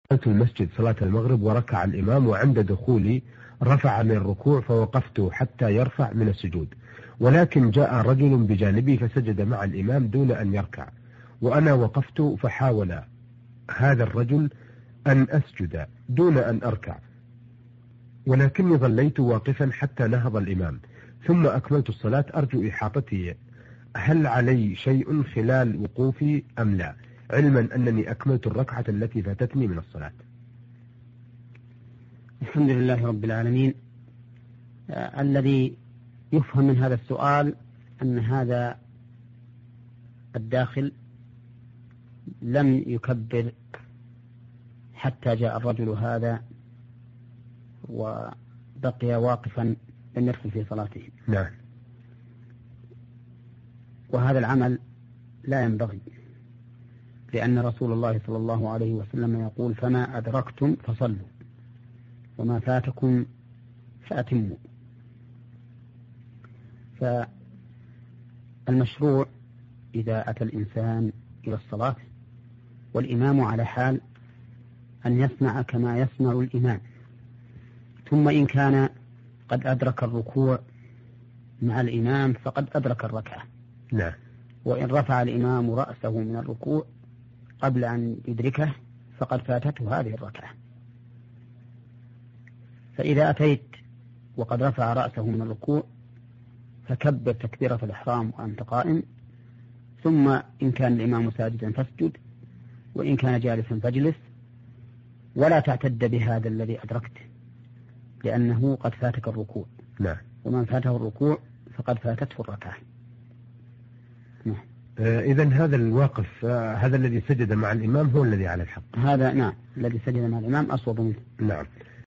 دخلت المسجد صلاة المغرب وركع الإمام، وعند دخولي رفع من الركوع فوقفت حتى يرفع من السجود، ولكن جاء رجل بجانبي فسجد مع الإمام دون أن يركع، وأنا وقفت فحاول هذا الرجل أن أسجد دون أن أركع، ولكني ظليت واقفا حتى نهض الإمام ثم أكملت الصلاة. أرجو إحاطتي، هل علي شيء خلال وقوفي أم لا، علما أنني أكملت الركعة التي فاتتني من الصلاة؟ الحمد لله رب العالمين. الذي يفهم من هذا السؤال أن هذا الداخل لم يكبر حتى جاء الرجل هذا وبقي واقفا لم يدخل في صلاته. نعم. وهذا العمل لا ينبغي، لأن رسول الله صلى الله عليه وسلم يقول: فما أدركتم فصلوا وما فاتكم فأتموا. فالمشروع إذا أتى الإنسان إلى الصلاة والإمام على حال أن يصنع كما يصنع الإمام، ثم إن كان قد أدرك الركوع مع الإمام فقد أدرك الركعة. نعم. وإن رفع الإمام رأسه من الركوع قبل أن يدركه فقد فاتته هذه الركعة. فإذا أتيت وقد رفع رأسه من الركوع فكبر تكبيرة الإحرام وأنت قائم، ثم إن كان الإمام ساجدا فاسجد، وإن كان جالسا فاجلس، ولا تعتد بهذا الذي أدركته لأنه قد فاتك الركوع. نعم. ومن فاته الركوع فقد فاتته الركعة. نعم. إذن هذا الواقف هذا الذي سجد مع الإمام هو الذي على الحق. هذا نعم، الذي سجد مع الإمام أصوب منه. نعم.